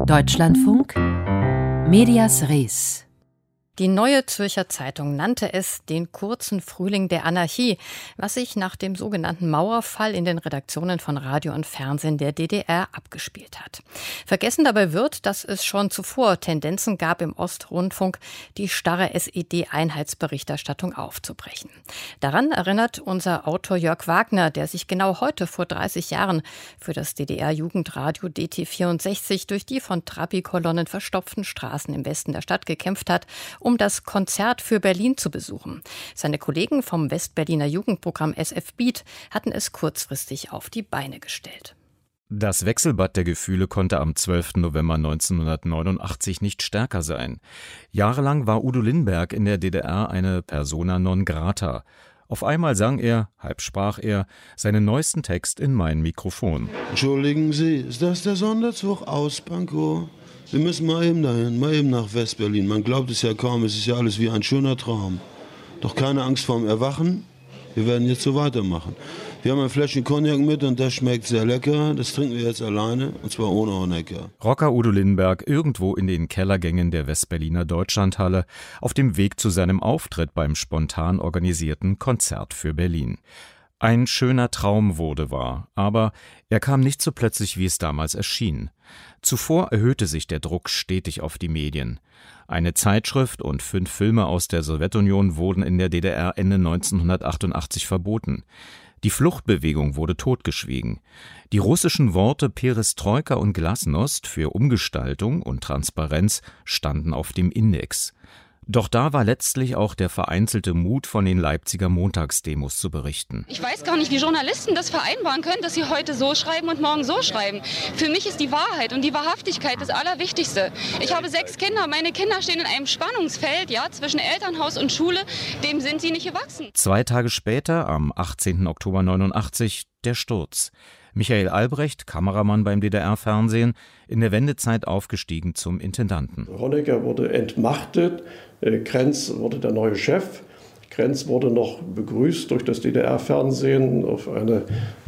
Deutschlandfunk Medias Res. Die Neue Zürcher Zeitung nannte es den kurzen Frühling der Anarchie, was sich nach dem sogenannten Mauerfall in den Redaktionen von Radio und Fernsehen der DDR abgespielt hat. Vergessen dabei wird, dass es schon zuvor Tendenzen gab, im Ostrundfunk die starre SED-Einheitsberichterstattung aufzubrechen. Daran erinnert unser Autor Jörg Wagner, der sich genau heute vor 30 Jahren für das DDR-Jugendradio DT64 durch die von Trabi-Kolonnen verstopften Straßen im Westen der Stadt gekämpft hat, um das Konzert für Berlin zu besuchen. Seine Kollegen vom Westberliner Jugendprogramm SF Beat hatten es kurzfristig auf die Beine gestellt. Das Wechselbad der Gefühle konnte am 12. November 1989 nicht stärker sein. Jahrelang war Udo Lindenberg in der DDR eine Persona non grata. Auf einmal sang er, halb sprach er, seinen neuesten Text in mein Mikrofon. Entschuldigen Sie, ist das der Sonderzug aus Pankow? Wir müssen mal eben dahin, mal eben nach Westberlin. Man glaubt es ja kaum, es ist ja alles wie ein schöner Traum. Doch keine Angst vorm Erwachen, wir werden jetzt so weitermachen. Wir haben ein Fläschchen Cognac mit und das schmeckt sehr lecker. Das trinken wir jetzt alleine, und zwar ohne Honecker. Rocker Udo Lindenberg irgendwo in den Kellergängen der Westberliner Deutschlandhalle auf dem Weg zu seinem Auftritt beim spontan organisierten Konzert für Berlin. Ein schöner Traum wurde wahr, aber er kam nicht so plötzlich, wie es damals erschien. Zuvor erhöhte sich der Druck stetig auf die Medien. Eine Zeitschrift und 5 Filme aus der Sowjetunion wurden in der DDR Ende 1988 verboten. Die Fluchtbewegung wurde totgeschwiegen. Die russischen Worte Perestroika und Glasnost für Umgestaltung und Transparenz standen auf dem Index. Doch da war letztlich auch der vereinzelte Mut, von den Leipziger Montagsdemos zu berichten. Ich weiß gar nicht, wie Journalisten das vereinbaren können, dass sie heute so schreiben und morgen so schreiben. Für mich ist die Wahrheit und die Wahrhaftigkeit das Allerwichtigste. Ich habe 6 Kinder, meine Kinder stehen in einem Spannungsfeld, zwischen Elternhaus und Schule, dem sind sie nicht gewachsen. 2 Tage später, am 18. Oktober 1989, der Sturz. Michael Albrecht, Kameramann beim DDR-Fernsehen, in der Wendezeit aufgestiegen zum Intendanten. Honecker wurde entmachtet, Krenz wurde der neue Chef. Krenz wurde noch begrüßt durch das DDR-Fernsehen auf eine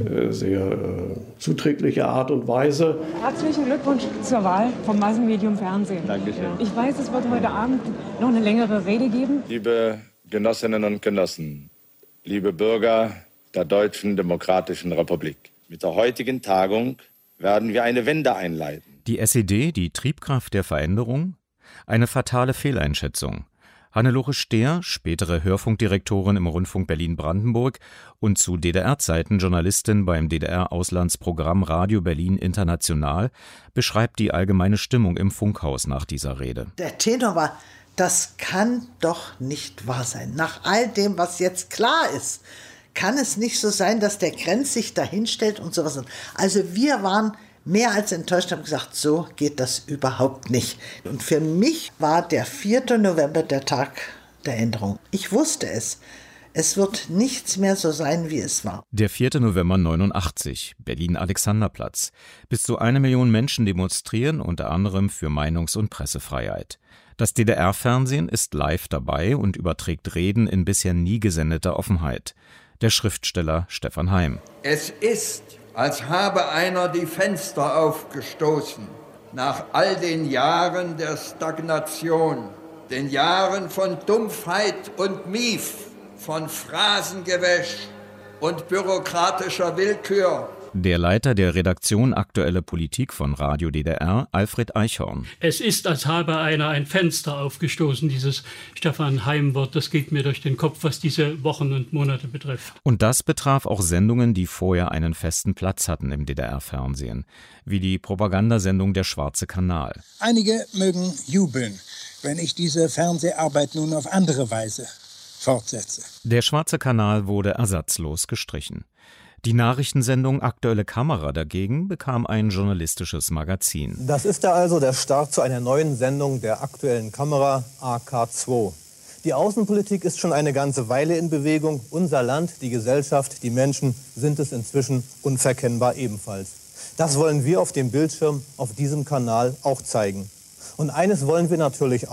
sehr zuträgliche Art und Weise. Herzlichen Glückwunsch zur Wahl vom Massenmedium Fernsehen. Dankeschön. Ich weiß, es wird heute Abend noch eine längere Rede geben. Liebe Genossinnen und Genossen, liebe Bürger der Deutschen Demokratischen Republik. Mit der heutigen Tagung werden wir eine Wende einleiten. Die SED, die Triebkraft der Veränderung? Eine fatale Fehleinschätzung. Hannelore Stehr, spätere Hörfunkdirektorin im Rundfunk Berlin-Brandenburg und zu DDR-Zeiten Journalistin beim DDR-Auslandsprogramm Radio Berlin International, beschreibt die allgemeine Stimmung im Funkhaus nach dieser Rede. Der Tenor war: Das kann doch nicht wahr sein. Nach all dem, was jetzt klar ist, kann es nicht so sein, dass der Krenz sich da hinstellt und sowas. Also wir waren mehr als enttäuscht und haben gesagt, so geht das überhaupt nicht. Und für mich war der 4. November der Tag der Änderung. Ich wusste es. Es wird nichts mehr so sein, wie es war. Der 4. November 89, Berlin-Alexanderplatz. Bis zu 1 Million Menschen demonstrieren, unter anderem für Meinungs- und Pressefreiheit. Das DDR-Fernsehen ist live dabei und überträgt Reden in bisher nie gesendeter Offenheit. Der Schriftsteller Stefan Heim. Es ist, als habe einer die Fenster aufgestoßen, nach all den Jahren der Stagnation, den Jahren von Dumpfheit und Mief, von Phrasengewäsch und bürokratischer Willkür. Der Leiter der Redaktion Aktuelle Politik von Radio DDR, Alfred Eichhorn. Es ist, als habe einer ein Fenster aufgestoßen, dieses Stefan Heim-Wort. Das geht mir durch den Kopf, was diese Wochen und Monate betrifft. Und das betraf auch Sendungen, die vorher einen festen Platz hatten im DDR-Fernsehen, wie die Propagandasendung Der Schwarze Kanal. Einige mögen jubeln, wenn ich diese Fernseharbeit nun auf andere Weise fortsetze. Der Schwarze Kanal wurde ersatzlos gestrichen. Die Nachrichtensendung Aktuelle Kamera dagegen bekam ein journalistisches Magazin. Das ist also der Start zu einer neuen Sendung der Aktuellen Kamera AK2. Die Außenpolitik ist schon eine ganze Weile in Bewegung. Unser Land, die Gesellschaft, die Menschen sind es inzwischen unverkennbar ebenfalls. Das wollen wir auf dem Bildschirm auf diesem Kanal auch zeigen. Und eines wollen wir natürlich auch: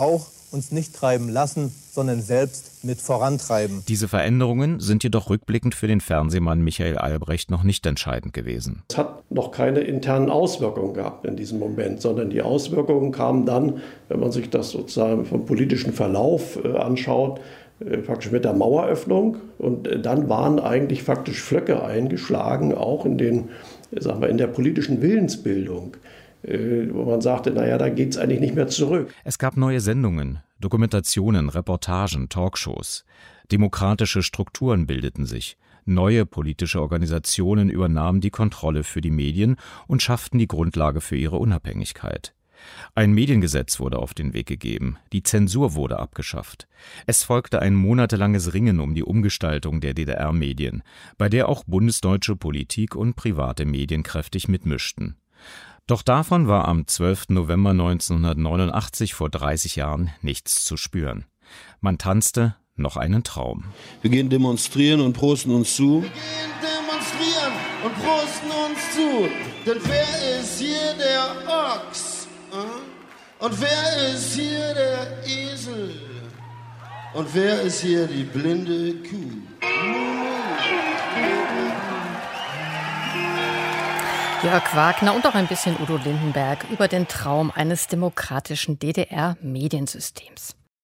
uns nicht treiben lassen, sondern selbst mit vorantreiben. Diese Veränderungen sind jedoch rückblickend für den Fernsehmann Michael Albrecht noch nicht entscheidend gewesen. Es hat noch keine internen Auswirkungen gehabt in diesem Moment, sondern die Auswirkungen kamen dann, wenn man sich das sozusagen vom politischen Verlauf anschaut, faktisch mit der Maueröffnung. Und dann waren eigentlich faktisch Flöcke eingeschlagen, auch in der politischen Willensbildung, wo man sagte, naja, da geht es eigentlich nicht mehr zurück. Es gab neue Sendungen, Dokumentationen, Reportagen, Talkshows. Demokratische Strukturen bildeten sich. Neue politische Organisationen übernahmen die Kontrolle für die Medien und schafften die Grundlage für ihre Unabhängigkeit. Ein Mediengesetz wurde auf den Weg gegeben, die Zensur wurde abgeschafft. Es folgte ein monatelanges Ringen um die Umgestaltung der DDR-Medien, bei der auch bundesdeutsche Politik und private Medien kräftig mitmischten. Doch davon war am 12. November 1989 vor 30 Jahren nichts zu spüren. Man tanzte noch einen Traum. Wir gehen demonstrieren und prosten uns zu. Wir gehen demonstrieren und prosten uns zu. Denn wer ist hier der Ochs? Und wer ist hier der Esel? Und wer ist hier die blinde Kuh? Jörg Wagner und auch ein bisschen Udo Lindenberg über den Traum eines demokratischen DDR-Mediensystems.